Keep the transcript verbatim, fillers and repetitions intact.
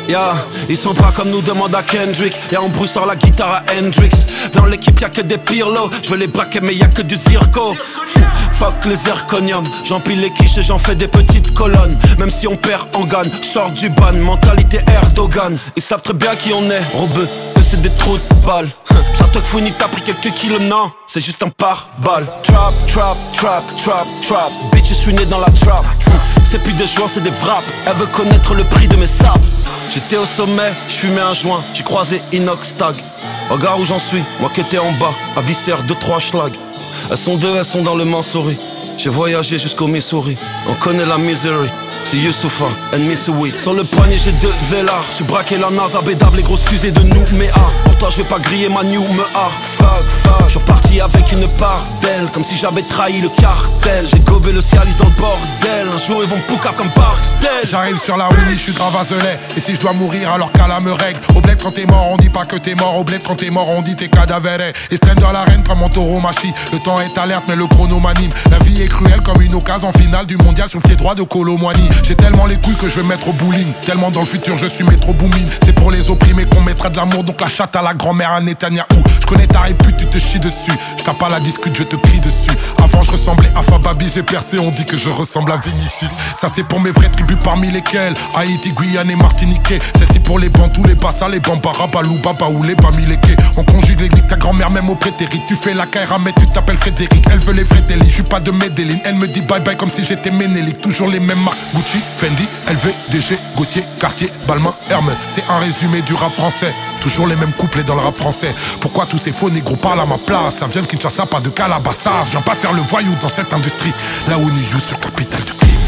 Yeah, ils sont pas comme nous, demande à Kendrick. Y'a on brouille sur la guitare à Hendrix. Dans l'équipe y'a que des pirlos. Je veux les braquer mais y'a que du zirco. Fuck les zirconium. J'empile les quiches et j'en fais des petites colonnes. Même si on perd, on gagne. Sort du ban, mentalité Erdogan. Ils savent très bien qui on est, robeux. Eux c'est des trous de balles. Ça te fouine, t'as pris quelques kilos, non. C'est juste un pare-balles. Trap, trap, trap, trap, trap. Bitch, je suis né dans la trap. C'est plus des joints, c'est des wraps. Elle veut connaître le prix de mes sapes. J'étais au sommet, je fumais un joint. J'ai croisé Inox Tag. Regarde où j'en suis, moi qui étais en bas. À Viscère, deux, trois schlag. Elles sont deux, elles sont dans le Mansouri. J'ai voyagé jusqu'au Missouri. On connaît la misery. C'est Youssoufa and Missouri. Sur le poignet j'ai deux vélards. J'ai braqué la NASA, bédave les grosses fusées de Nouméa. Pour toi je vais pas griller ma new me ah. Fuck, fuck. Je suis parti avec une part d'elle. Comme si j'avais trahi le cartel. J'ai gobé le Cialis dans le bordel. Un jour ils vont me poucave comme Parksdale. J'arrive sur la Winnie, je suis grave azelé. Et si je dois mourir alors qu'Allah me règle. Au bled quand t'es mort on dit pas que t'es mort. Au bled quand t'es mort on dit t'es cadavéré. Et je traîne dans l'arène comme mon taureau machi. Le temps est alerte mais le chrono m'anime. La vie est cruelle comme une occasion finale du mondial sur le pied droit de Colomboigny. J'ai tellement les couilles que je vais mettre au bowling. Tellement dans le futur je suis métro booming. C'est pour les opprimés qu'on mettra de l'amour. Donc la chatte à la grand-mère à Netanyahou. Je connais ta répute, tu te chies dessus. Je tape pas la discute, je te crie dessus. Avant je ressemblais à Fababi, j'ai percé, on dit que je ressemble à Vinicius. Ça c'est pour mes vraies tribus parmi lesquelles Haïti, Guyane et Martiniquais. Celle-ci pour les Bantous, les Bassa, les Bambara, Balou, Baba ou les Bamileke. On conjugue les niques, ta grand-mère même au prétérit. Tu fais la caïra mais tu t'appelles Frédéric. Elle veut les vrais délits, je suis pas de Medellin. Elle me dit bye bye comme si j'étais Ménélique. Toujours les mêmes marques, Gucci, Fendi, L V, D G, Gauthier, Cartier, Balmain, Hermès. C'est un résumé du rap français. Toujours les mêmes couplets dans le rap français. Pourquoi tous ces faux négros parlent à ma place? Ça vient de Kinshasa, pas de Calabassa. Je viens pas faire le voyou dans cette industrie. Là où New sur Capital du clip.